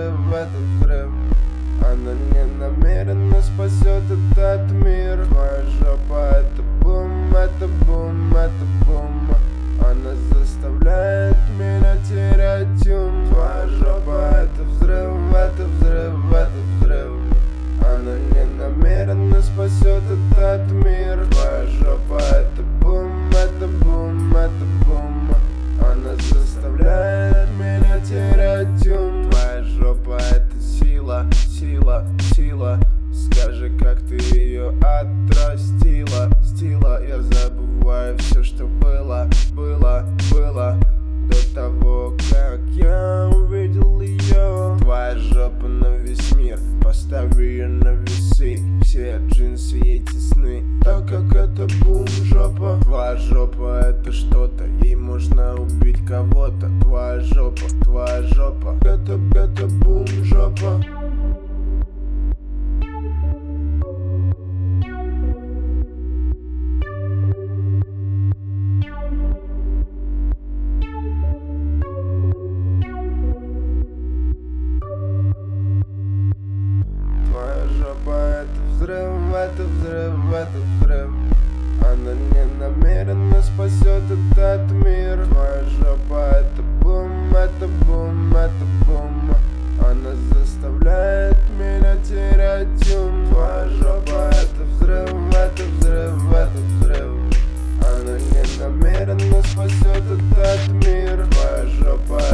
это взрыв. Она не намеренно спасет этот мир. Твоя жопа это бум, это бум, это бум. Она заставляет меня терять ум. Твоя жопа это взрыв, это взрыв, это взрыв. Она не намеренно спасет этот мир. Твоя жопа это бум, это бум, это бум. Она заставляет меня терять ум. Твоя жопа это сила, сила, сила. Скажи, как ты ее отрастила, стила. Я забываю все, что было, было, было до того, как я увидел ее. Твоя жопа на весь мир, поставь ее на весы. Все джинсы ей тесны, так как это бум жопа. Твоя жопа это что-то, ей можно убить кого-то. Твоя жопа это бум жопа. Это взрыв, это взрыв. Она не намеренно спасет этот мир. Твоя жопа это бум, это бум, это бум. Она заставляет меня терять ум. Твоя жопа это взрыв, это взрыв, это взрыв. Она не намеренно спасет этот мир. Твоя жопа